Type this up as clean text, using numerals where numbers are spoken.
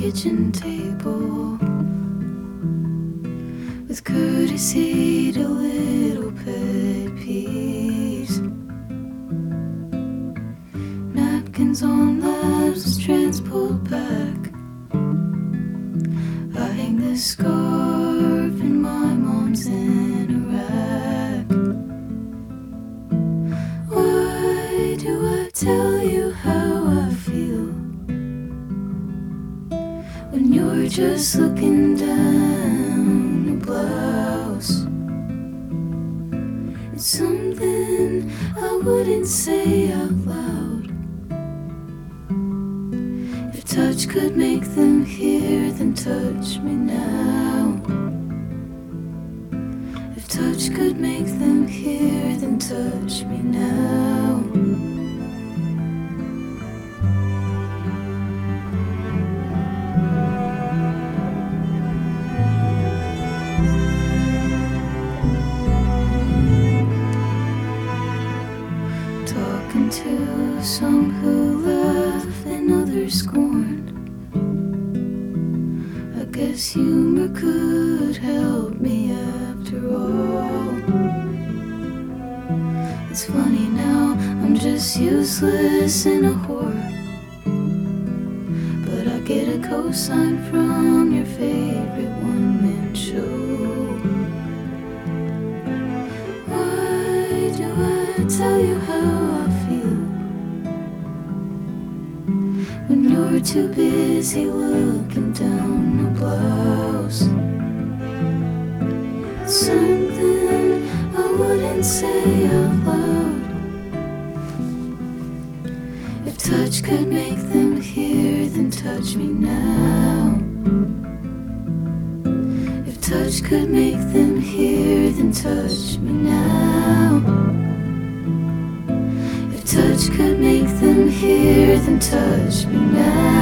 kitchen table with courtesy to little pet peeves. Napkins on laps, strands pulled back. I hang the scarf in my mom's in a rack. Why do I tell you how I feel when you're just looking down a blouse? It's something I wouldn't say out loud. If touch could make them hear, then touch me now. If touch could make them hear, then touch me now. Talking to some who laugh and others scorned. I guess humor could help me after all. It's funny now, I'm just useless and a whore, but I get a cosign from your favorite one-man show. Why do I tell you how I feel when you're too busy looking down a blouse? It's something I wouldn't say out loud. If touch could make them hear, then touch me now. If touch could make them hear, then touch me now. If touch could make them hear, then touch me now.